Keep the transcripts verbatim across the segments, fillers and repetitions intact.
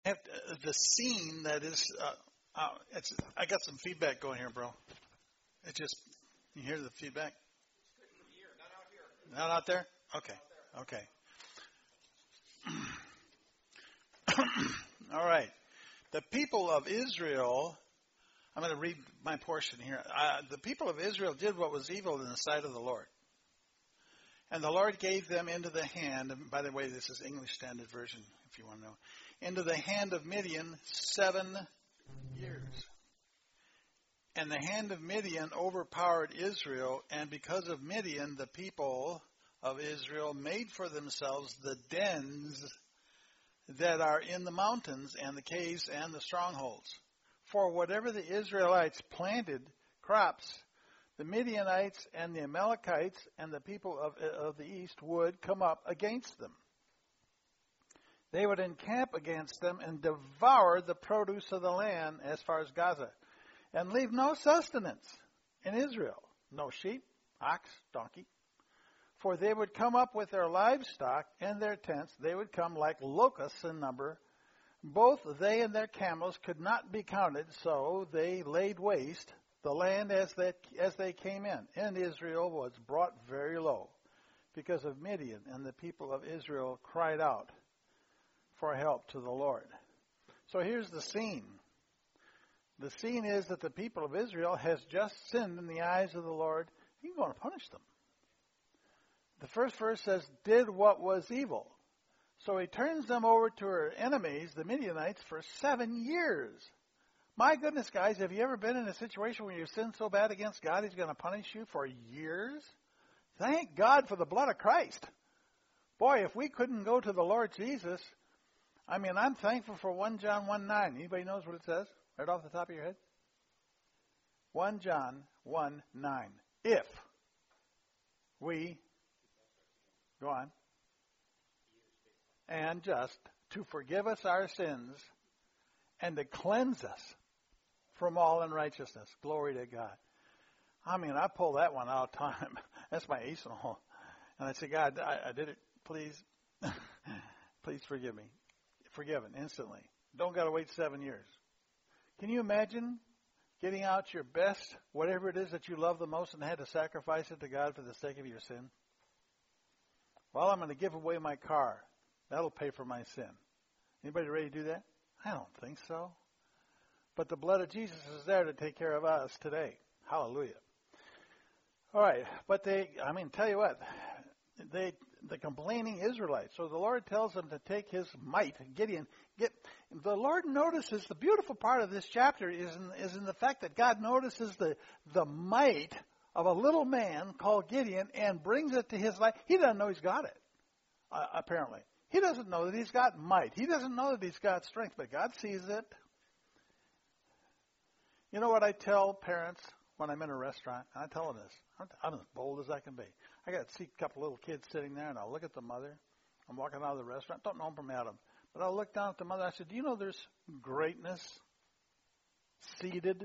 have uh, the scene that is. Uh, uh, it's. I got some feedback going here, bro. It just. You hear the feedback? Not out there. Okay. Okay. All right. The people of Israel. I'm going to read my portion here. Uh, the people of Israel did what was evil in the sight of the Lord. And the Lord gave them into the hand, and by the way, this is English Standard Version, if you want to know, into the hand of Midian seven years. And the hand of Midian overpowered Israel, and because of Midian, the people of Israel made for themselves the dens that are in the mountains and the caves and the strongholds. For whatever the Israelites planted crops, the Midianites and the Amalekites and the people of, of the east would come up against them. They would encamp against them and devour the produce of the land as far as Gaza, and leave no sustenance in Israel, no sheep, ox, donkey. For they would come up with their livestock and their tents. They would come like locusts in number. Both they and their camels could not be counted, so they laid waste the land as they, as they came in. And Israel was brought very low because of Midian, and the people of Israel cried out for help to the Lord. So here's the scene. The scene is that the people of Israel has just sinned in the eyes of the Lord. He's going to punish them. The first verse says, did what was evil. So he turns them over to her enemies, the Midianites, for seven years. My goodness, guys, have you ever been in a situation where you sinned so bad against God, he's going to punish you for years? Thank God for the blood of Christ. Boy, if we couldn't go to the Lord Jesus, I mean, I'm thankful for First John one nine. Anybody knows what it says? Right off the top of your head? First John one nine. If we, go on, and just to forgive us our sins and to cleanse us from all unrighteousness. Glory to God. I mean, I pull that one out of time. That's my arsenal. And I say, God, I, I did it. Please, please forgive me. Forgiven instantly. Don't got to wait seven years. Can you imagine getting out your best, whatever it is that you love the most, and had to sacrifice it to God for the sake of your sin? Well, I'm going to give away my car. That'll pay for my sin. Anybody ready to do that? I don't think so. But the blood of Jesus is there to take care of us today. Hallelujah. All right. But they, I mean, tell you what, they, the complaining Israelites. So the Lord tells them to take his might. Gideon, get, the Lord notices, the beautiful part of this chapter is in, is in the fact that God notices the, the might of a little man called Gideon and brings it to his life. He doesn't know he's got it, uh, apparently. He doesn't know that he's got might. He doesn't know that he's got strength, but God sees it. You know what I tell parents when I'm in a restaurant? I tell them this. I'm, I'm as bold as I can be. I got to see a couple little kids sitting there, and I'll look at the mother. I'm walking out of the restaurant. Don't know them from Adam. But I'll look down at the mother. I said, do you know there's greatness seated?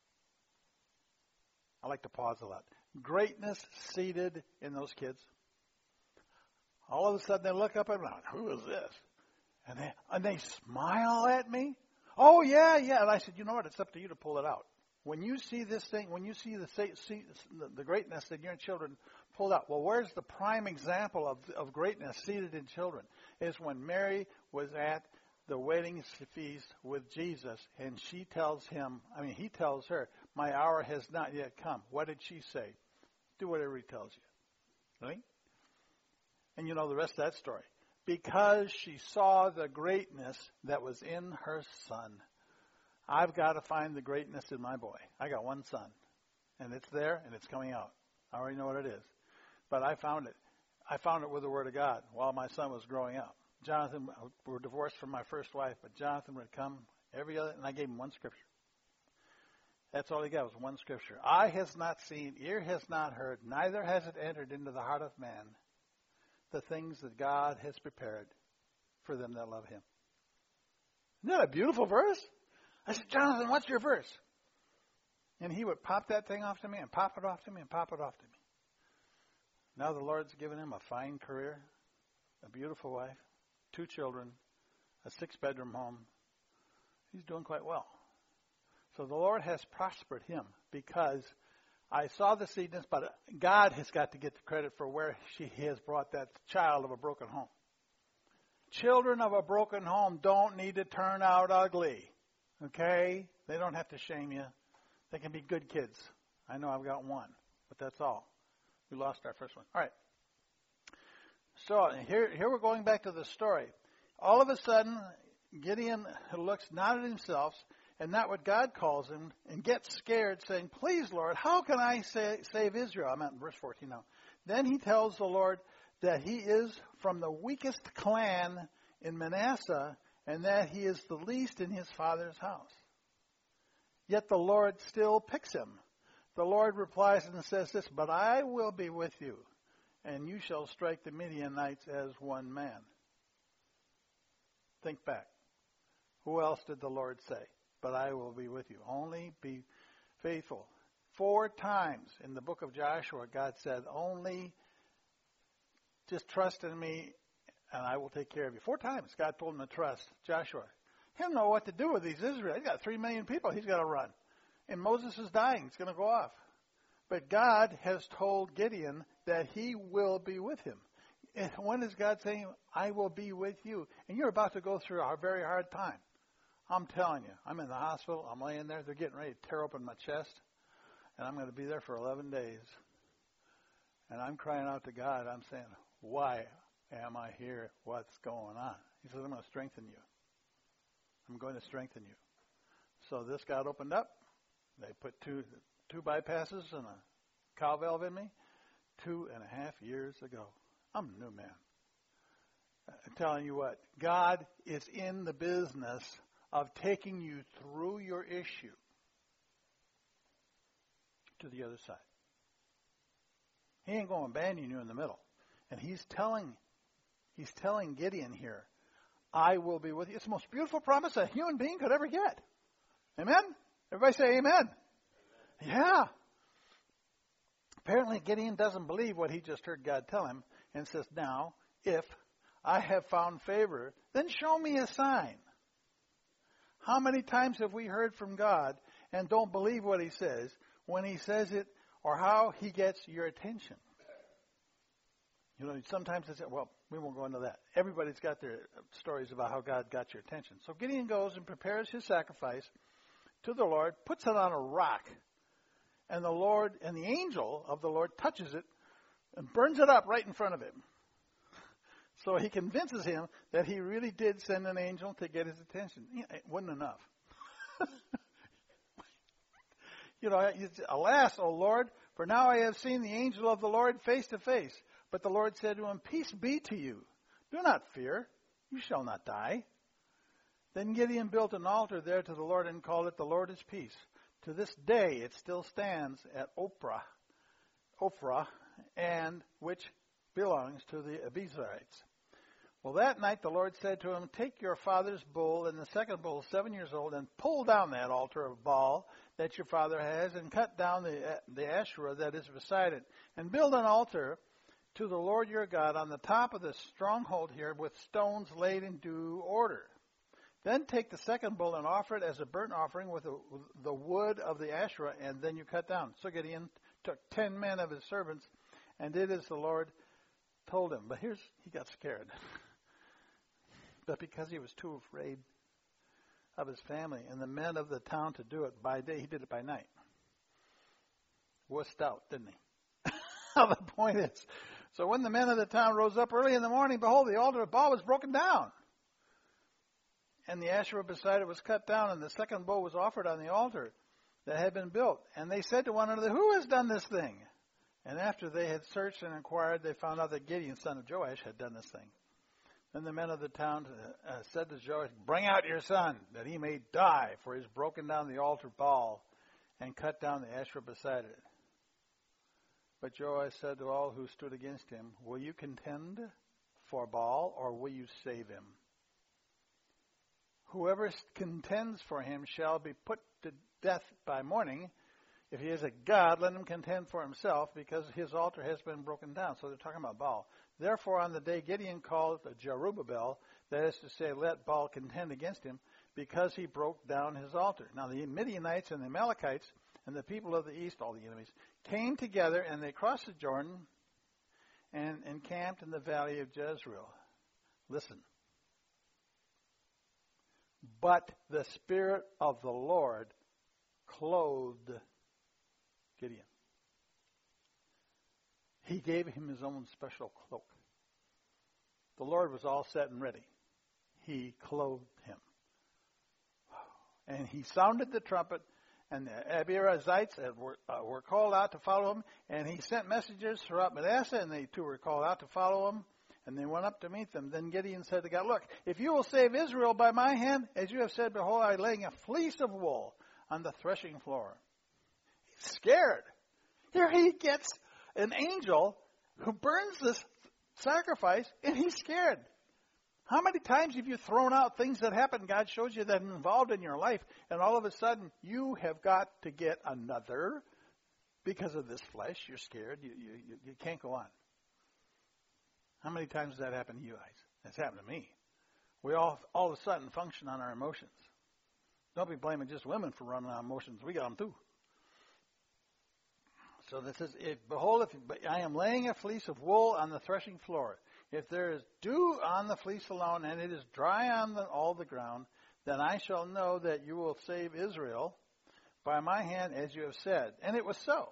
I like to pause a lot. Greatness seated in those kids. All of a sudden they look up and I'm like, who is this? And they, and they smile at me. Oh, yeah, yeah. And I said, you know what? It's up to you to pull it out. When you see this thing, when you see the, see the greatness in your children, pull it out. Well, where's the prime example of, of greatness seated in children? Is when Mary was at the wedding feast with Jesus, and she tells him, I mean, he tells her, my hour has not yet come. What did she say? Do whatever he tells you. Right? And you know the rest of that story. Because she saw the greatness that was in her son. I've got to find the greatness in my boy. I got one son. And it's there and it's coming out. I already know what it is. But I found it. I found it with the Word of God while my son was growing up. Jonathan, we were divorced from my first wife, but Jonathan would come every other, and I gave him one scripture. That's all he got was one scripture. Eye has not seen, ear has not heard, neither has it entered into the heart of man the things that God has prepared for them that love him. Isn't that a beautiful verse? I said, Jonathan, what's your verse? And he would pop that thing off to me and pop it off to me and pop it off to me. Now the Lord's given him a fine career, a beautiful wife, two children, a six-bedroom home, He's doing quite well. So the Lord has prospered him because I saw the seedness, but God has got to get the credit for where she has brought that child of a broken home. Children of a broken home don't need to turn out ugly. Okay? They don't have to shame you. They can be good kids. I know I've got one, but that's all. We lost our first one. All right. So here, here we're going back to the story. All of a sudden, Gideon looks not at himself and not what God calls him and gets scared, saying, "Please, Lord, how can I say, save Israel?" I'm at verse fourteen now. Then he tells the Lord that he is from the weakest clan in Manasseh and that he is the least in his father's house. Yet the Lord still picks him. The Lord replies and says this, "But I will be with you, and you shall strike the Midianites as one man." Think back. Who else did the Lord say? "But I will be with you." Only be faithful. Four times in the book of Joshua, God said, only just trust in me and I will take care of you. Four times God told him to trust Joshua. He don't know what to do with these Israelites. He's got three million people he's got to run. And Moses is dying. It's going to go off. But God has told Gideon that he will be with him. And when is God saying, "I will be with you"? And you're about to go through a very hard time. I'm telling you, I'm in the hospital. I'm laying there. They're getting ready to tear open my chest. And I'm going to be there for eleven days. And I'm crying out to God. I'm saying, "Why am I here? What's going on?" He says, "I'm going to strengthen you. I'm going to strengthen you." So this got opened up. They put two two bypasses and a cow valve in me two and a half years ago. I'm a new man. I'm telling you what, God is in the business of taking you through your issue to the other side. He ain't going to abandon you in the middle. And he's telling, he's telling Gideon here, "I will be with you." It's the most beautiful promise a human being could ever get. Amen? Everybody say amen. Amen. Yeah. Apparently Gideon doesn't believe what he just heard God tell him and says, "Now, if I have found favor, then show me a sign." How many times have we heard from God and don't believe what he says when he says it or how he gets your attention? You know, sometimes they say, well, we won't go into that. Everybody's got their stories about how God got your attention. So Gideon goes and prepares his sacrifice to the Lord, puts it on a rock, and the Lord and the angel of the Lord touches it and burns it up right in front of him. So he convinces him that he really did send an angel to get his attention. It wasn't enough. You know, "Alas, O Lord, for now I have seen the angel of the Lord face to face." But the Lord said to him, "Peace be to you. Do not fear. You shall not die." Then Gideon built an altar there to the Lord and called it "The Lord is Peace." To this day it still stands at Ophrah, Ophrah, and which belongs to the Abiezrites. Well, that night the Lord said to him, "Take your father's bull and the second bull, seven years old, and pull down that altar of Baal that your father has, and cut down the, the Asherah that is beside it, and build an altar to the Lord your God on the top of the stronghold here with stones laid in due order. Then take the second bull and offer it as a burnt offering with the, with the wood of the Asherah, and then you cut down." So Gideon took ten men of his servants and did as the Lord told him. But here's, he got scared. But because he was too afraid of his family and the men of the town to do it by day, he did it by night. Wussed out, didn't he? The point is, so when the men of the town rose up early in the morning, behold, the altar of Baal was broken down. And the Asherah beside it was cut down, and the second bull was offered on the altar that had been built. And they said to one another, "Who has done this thing?" And after they had searched and inquired, they found out that Gideon, son of Joash, had done this thing. Then the men of the town uh, said to Joash, "Bring out your son, that he may die, for he has broken down the altar of Baal and cut down the Asherah beside it." But Joash said to all who stood against him, "Will you contend for Baal, or will you save him? Whoever contends for him shall be put to death by morning. If he is a god, let him contend for himself, because his altar has been broken down." So they're talking about Baal. "Therefore on the day Gideon called Jerubbaal, that is to say, let Baal contend against him, because he broke down his altar. Now the Midianites and the Amalekites and the people of the east, all the enemies, came together and they crossed the Jordan and encamped in the valley of Jezreel. Listen. But the Spirit of the Lord clothed Gideon. He gave him his own special cloak. The Lord was all set and ready. He clothed him. And he sounded the trumpet, and the Abiezrites were, uh, were called out to follow him. And he sent messengers throughout Manasseh, and they too were called out to follow him. And they went up to meet them. Then Gideon said to God, look, if you will save Israel by my hand, as you have said, behold, I am laying a fleece of wool on the threshing floor. He's scared. Here he gets an angel who burns this sacrifice, and he's scared. How many times have you thrown out things that happen, God shows you that involved in your life, and all of a sudden you have got to get another because of this flesh? You're scared. You, you, you can't go on. How many times has that happened to you guys? That's happened to me. We all all of a sudden function on our emotions. Don't be blaming just women for running on emotions. We got them too. So this is, if, behold, if I am laying a fleece of wool on the threshing floor. If there is dew on the fleece alone, and it is dry on the, all the ground, then I shall know that you will save Israel by my hand, as you have said. And it was so.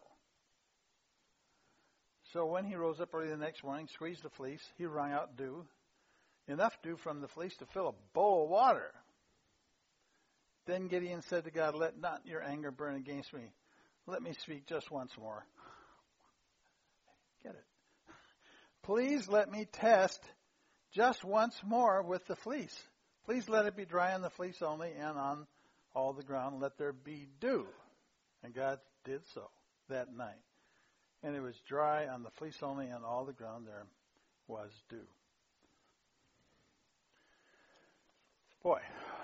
So when he rose up early the next morning, squeezed the fleece, he wrung out dew, enough dew from the fleece to fill a bowl of water. Then Gideon said to God, let not your anger burn against me. Let me speak just once more. Get it? Please let me test just once more with the fleece. Please let it be dry on the fleece only, and on all the ground let there be dew. And God did so that night. And it was dry on the fleece only, and all the ground there was dew. Boy.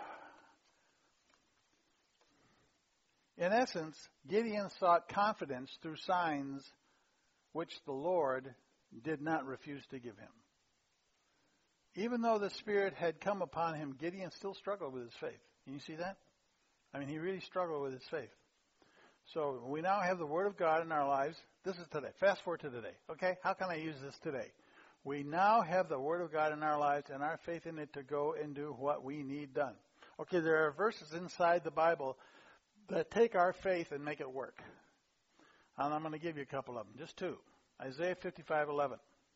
In essence, Gideon sought confidence through signs which the Lord did not refuse to give him. Even though the Spirit had come upon him, Gideon still struggled with his faith. Can you see that? I mean, he really struggled with his faith. So we now have the Word of God in our lives. This is today. Fast forward to today. Okay? How can I use this today? We now have the Word of God in our lives and our faith in it to go and do what we need done. Okay, there are verses inside the Bible that take our faith and make it work. And I'm going to give you a couple of them, just two. Isaiah fifty-five eleven,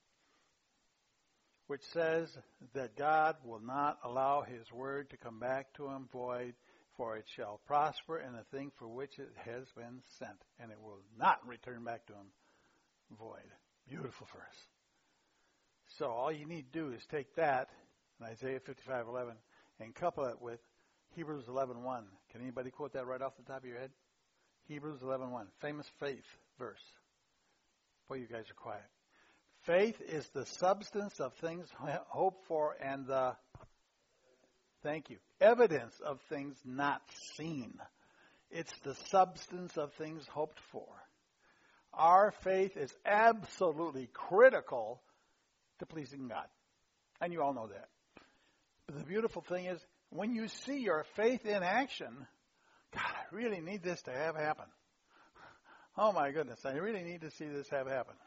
which says that God will not allow his word to come back to him void, for it shall prosper in the thing for which it has been sent, and it will not return back to him void. Beautiful verse. So all you need to do is take that, in Isaiah fifty-five eleven, and couple it with Hebrews eleven one. Can anybody quote that right off the top of your head? Hebrews eleven one, famous faith verse. Boy, you guys are quiet. Faith is the substance of things hoped for and the, thank you, evidence of things not seen. It's the substance of things hoped for. Our faith is absolutely critical to pleasing God. And you all know that. But the beautiful thing is, when you see your faith in action, God, I really need this to have happen. Oh my goodness, I really need to see this have happen.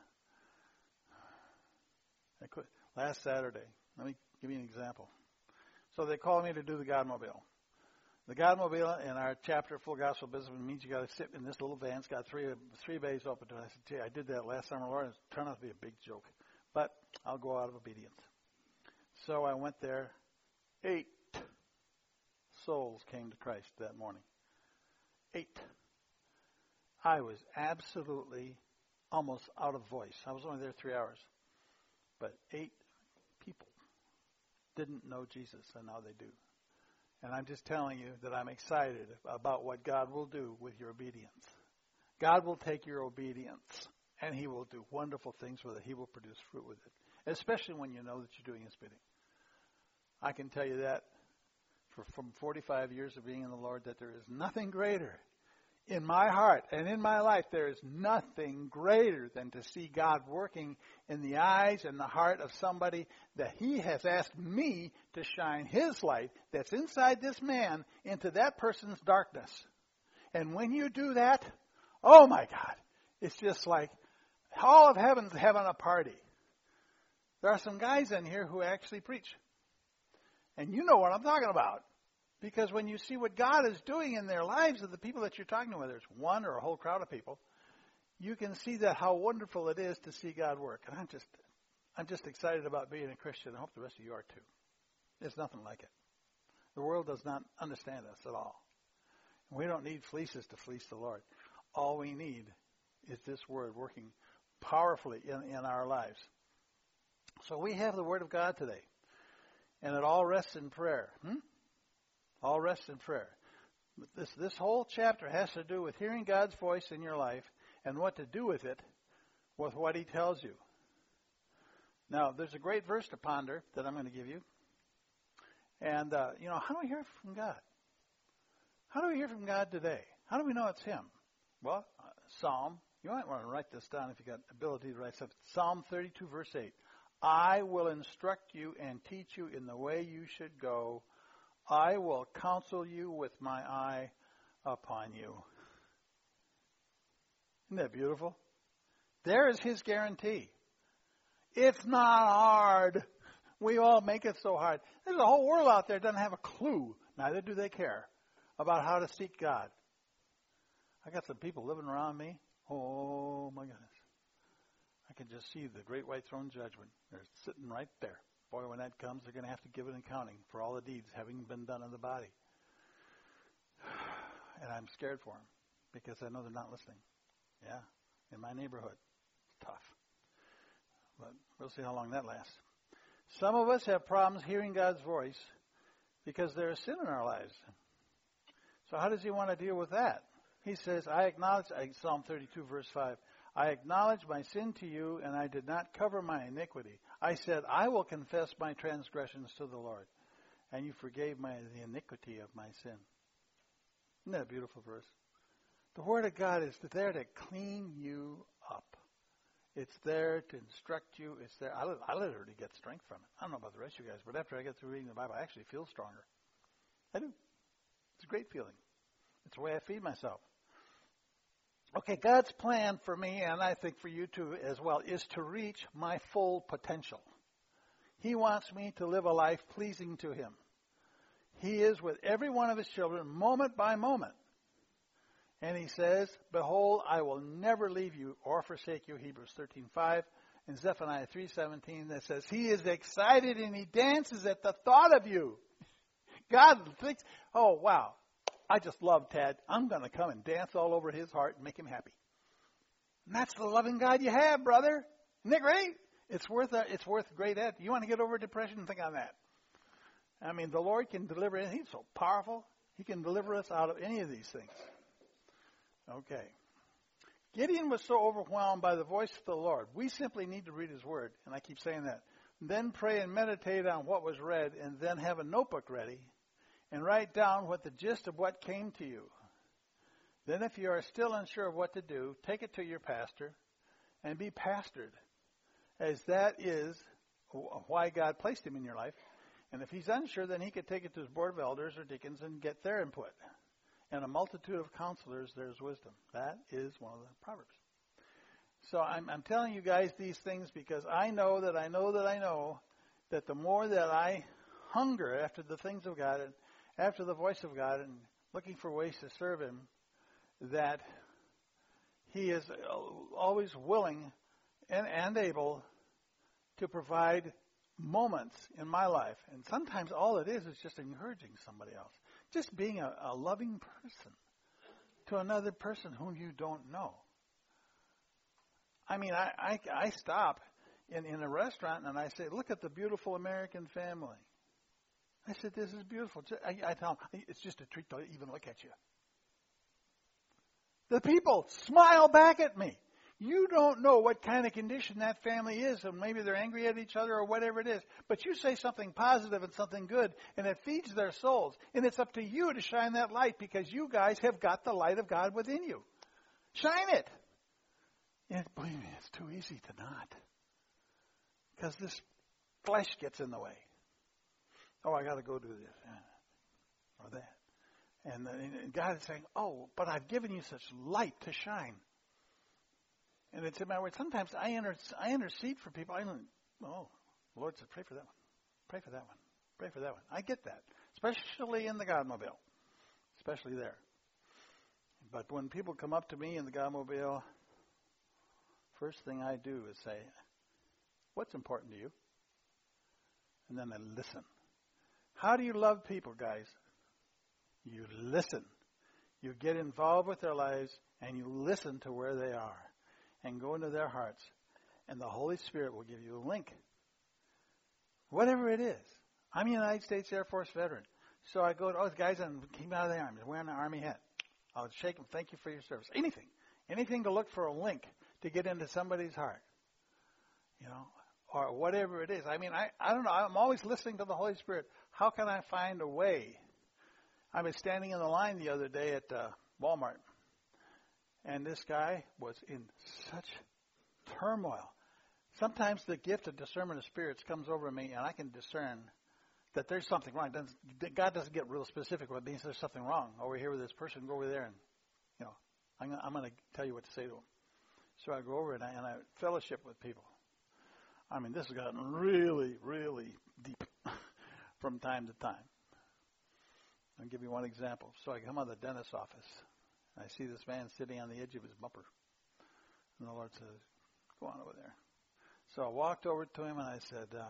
I could, last Saturday, let me give you an example. So they called me to do the Godmobile. The Godmobile in our chapter, Full Gospel Business, means you got to sit in this little van. It's got three three bays open to it. I said, gee, I did that last summer, Lord. It turned out to be a big joke. But I'll go out of obedience. So I went there. Eight souls came to Christ that morning. Eight. I was absolutely almost out of voice. I was only there three hours. But eight people didn't know Jesus, and now they do. And I'm just telling you that I'm excited about what God will do with your obedience. God will take your obedience, and he will do wonderful things with it. He will produce fruit with it, especially when you know that you're doing his bidding. I can tell you that for, from forty-five years of being in the Lord, that there is nothing greater in my heart and in my life, there is nothing greater than to see God working in the eyes and the heart of somebody that he has asked me to shine his light that's inside this man into that person's darkness. And when you do that, oh my God, it's just like all of heaven's having a party. There are some guys in here who actually preach. And you know what I'm talking about. Because when you see what God is doing in their lives of the people that you're talking to, whether it's one or a whole crowd of people, you can see that how wonderful it is to see God work. And I'm just I'm just excited about being a Christian. I hope the rest of you are too. There's nothing like it. The world does not understand us at all. We don't need fleeces to fleece the Lord. All we need is this word working powerfully in, in our lives. So we have the Word of God today. And it all rests in prayer. Hmm? All rests in prayer. This this whole chapter has to do with hearing God's voice in your life and what to do with it, with what he tells you. Now, there's a great verse to ponder that I'm going to give you. And, uh, you know, how do we hear from God? How do we hear from God today? How do we know it's him? Well, uh, Psalm, you might want to write this down if you've got ability to write something. Psalm thirty-two, verse eight. I will instruct you and teach you in the way you should go. I will counsel you with my eye upon you. Isn't that beautiful? There is his guarantee. It's not hard. We all make it so hard. There's a whole world out there that doesn't have a clue, neither do they care, about how to seek God. I got some people living around me. Oh, my goodness. I can just see the great white throne judgment. They're sitting right there. Boy, when that comes, they're going to have to give an accounting for all the deeds having been done in the body. And I'm scared for them because I know they're not listening. Yeah, in my neighborhood. It's tough. But we'll see how long that lasts. Some of us have problems hearing God's voice because there is sin in our lives. So how does he want to deal with that? He says, I acknowledge, Psalm thirty-two, verse five, I acknowledge my sin to you, and I did not cover my iniquity. I said, I will confess my transgressions to the Lord, and you forgave my the iniquity of my sin. Isn't that a beautiful verse? The Word of God is there to clean you up. It's there to instruct you. It's there. I, I literally get strength from it. I don't know about the rest of you guys, but after I get through reading the Bible, I actually feel stronger. I do. It's a great feeling. It's the way I feed myself. Okay, God's plan for me, and I think for you too as well, is to reach my full potential. He wants me to live a life pleasing to him. He is with every one of his children moment by moment. And he says, behold, I will never leave you or forsake you, Hebrews thirteen five, and Zephaniah three seventeen that says, he is excited and he dances at the thought of you. God thinks, oh, wow. I just love Tad. I'm going to come and dance all over his heart and make him happy. And that's the loving God you have, brother. Isn't that great? It's worth a, it's worth great ed. You want to get over depression? Think on that. I mean, the Lord can deliver it. He's so powerful. He can deliver us out of any of these things. Okay. Gideon was so overwhelmed by the voice of the Lord. We simply need to read his word, and I keep saying that. Then pray and meditate on what was read, and then have a notebook ready and write down what the gist of what came to you. Then if you are still unsure of what to do, take it to your pastor and be pastored, as that is why God placed him in your life. And if he's unsure, then he could take it to his board of elders or deacons and get their input. And a multitude of counselors, there's wisdom. That is one of the Proverbs. So I'm, I'm telling you guys these things because I know that I know that I know that the more that I hunger after the things of God and after the voice of God and looking for ways to serve him, that he is always willing and, and able to provide moments in my life. And sometimes all it is is just encouraging somebody else. Just being a, a loving person to another person whom you don't know. I mean, I, I, I stop in, in a restaurant and I say, look at the beautiful American family. I said, this is beautiful. I, I tell them, it's just a treat to even look at you. The people smile back at me. You don't know what kind of condition that family is, and maybe they're angry at each other or whatever it is. But you say something positive and something good, and it feeds their souls. And it's up to you to shine that light because you guys have got the light of God within you. Shine it. And believe me, it's too easy to not. Because this flesh gets in the way. Oh, I got to go do this or that. And, and God is saying, oh, but I've given you such light to shine. And it's in my word. Sometimes I, inter- I intercede for people. I don't, oh, the Lord said, pray for that one. Pray for that one. Pray for that one. I get that. Especially in the Godmobile. Especially there. But when people come up to me in the Godmobile, first thing I do is say, what's important to you? And then I listen. How do you love people, guys? You listen. You get involved with their lives and you listen to where they are and go into their hearts. And the Holy Spirit will give you a link. Whatever it is. I'm a United States Air Force veteran. So I go to, oh, the guys that came out of the Army, they're wearing an Army hat. I'll shake them, thank you for your service. Anything. Anything to look for a link to get into somebody's heart. You know, or whatever it is. I mean, I, I don't know. I'm always listening to the Holy Spirit. How can I find a way? I was standing in the line the other day at uh, Walmart, and this guy was in such turmoil. Sometimes the gift of discernment of spirits comes over me, and I can discern that there's something wrong. God doesn't get real specific when it means there's something wrong over here with this person. Go over there, and you know, I'm, I'm going to tell you what to say to them. So I go over and I, and I fellowship with people. I mean, this has gotten really, really deep from time to time. I'll give you one example. So I come out of the dentist's office, and I see this man sitting on the edge of his bumper. And the Lord says, go on over there. So I walked over to him, and I said, uh,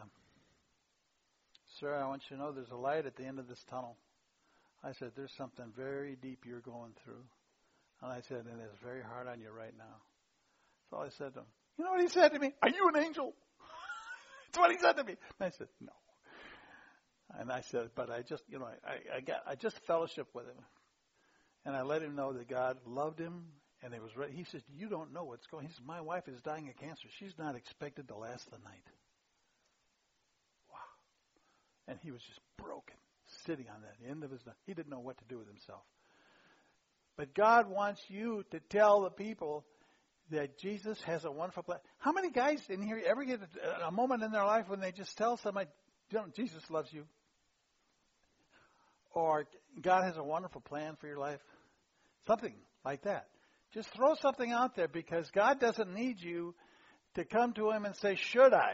sir, I want you to know there's a light at the end of this tunnel. I said, there's something very deep you're going through. And I said, and it's very hard on you right now. So I said to him, you know what he said to me? Are you an angel? That's what he said to me. And I said, no. And I said, but I just, you know, I, I got, I just fellowship with him. And I let him know that God loved him, and it was ready. He says, you don't know what's going on. He says, my wife is dying of cancer. She's not expected to last the night. Wow. And he was just broken, sitting on that end of his, he didn't know what to do with himself. But God wants you to tell the people that Jesus has a wonderful plan. How many guys in here ever get a, a moment in their life when they just tell somebody, you know, Jesus loves you? Or God has a wonderful plan for your life? Something like that. Just throw something out there, because God doesn't need you to come to him and say, should I?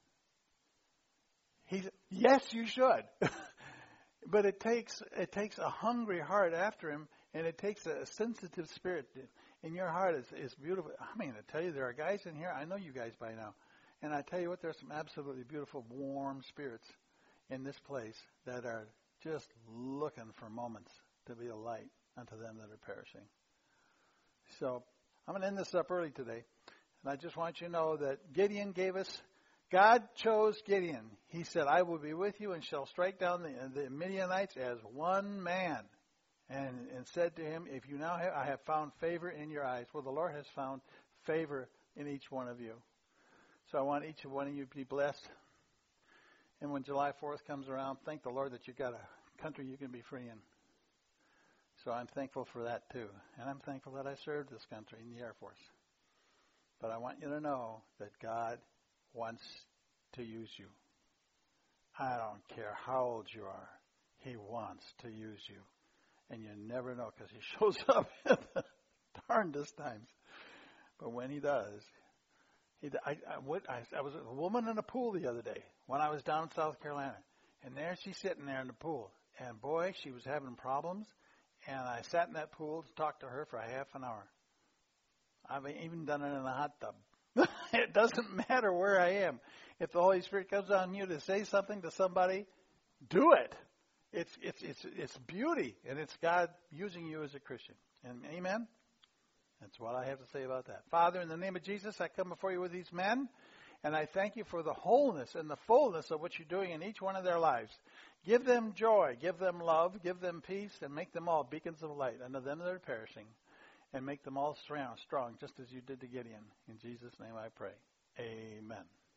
He's, yes, you should. But it takes it takes a hungry heart after him, and it takes a sensitive spirit in your heart. Is is beautiful. I mean, I tell you, there are guys in here. I know you guys by now, and I tell you what, there's some absolutely beautiful, warm spirits in this place that are just looking for moments to be a light unto them that are perishing. So I'm going to end this up early today, and I just want you to know that Gideon gave us. God chose Gideon. He said, I will be with you and shall strike down the, the Midianites as one man. And, and said to him, if you now have, I have found favor in your eyes. Well, the Lord has found favor in each one of you. So I want each one of you to be blessed. And when July fourth comes around, thank the Lord that you've got a country you can be free in. So I'm thankful for that too. And I'm thankful that I served this country in the Air Force. But I want you to know that God wants to use you. I don't care how old you are. He wants to use you. And you never know, because he shows up at the darndest times. But when he does, he, I, I, what, I, I was a woman in a pool the other day when I was down in South Carolina. And there she's sitting there in the pool. And boy, she was having problems. And I sat in that pool to talk to her for a half an hour. I've even done it in a hot tub. It doesn't matter where I am. If the Holy Spirit comes on you to say something to somebody, do it. It's it's it's it's beauty, and it's God using you as a Christian. And amen? That's what I have to say about that. Father, in the name of Jesus, I come before you with these men, and I thank you for the wholeness and the fullness of what you're doing in each one of their lives. Give them joy, give them love, give them peace, and make them all beacons of light unto them that are perishing. and make them all strong, strong, just as you did to Gideon. In Jesus' name I pray. Amen.